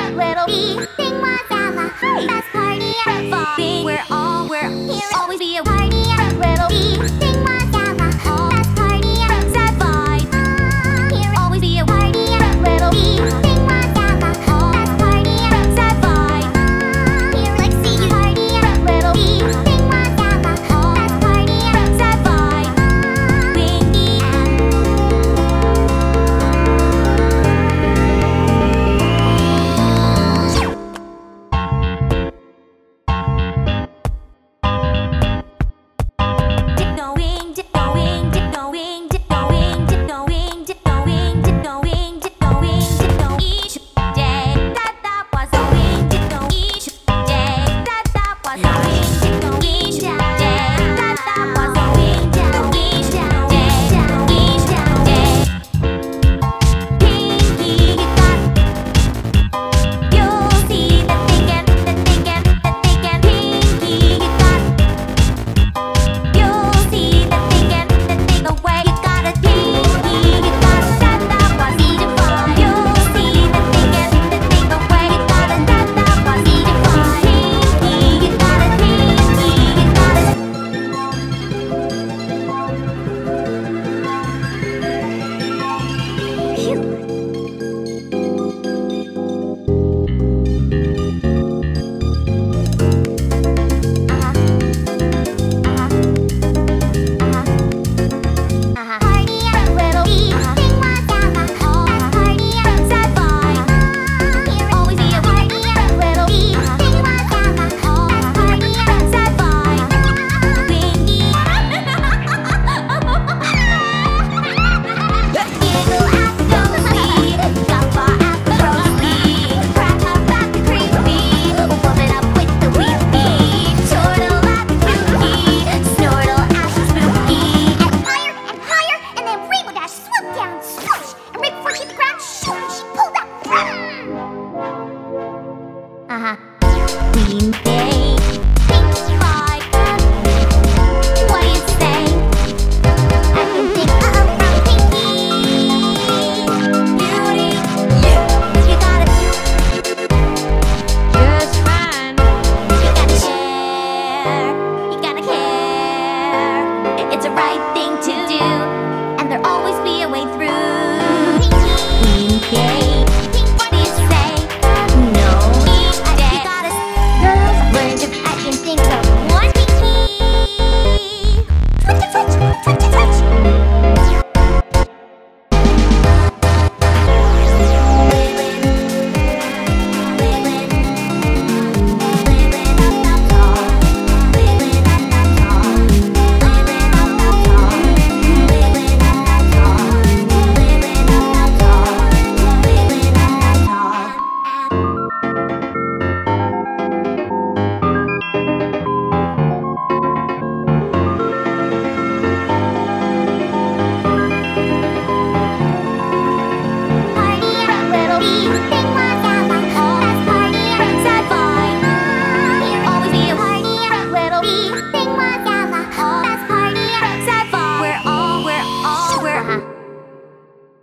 little bee. Thing was at my best party ever. We're always be a party little bee. Thing was at my best party ever. Sad vibe. Here always be a party little bee. Thing was at my best party ever. Sad vibe. Here like see you party little bee. Thing was at my best party ever. Sad vibe. Wingy Queen Bee. Think like that. What do you say? I can think from Pinky. Beauty, you got it just fine. You gotta share, you gotta care. It's the right thing to do, and there'll always be a way through. Queen Bee.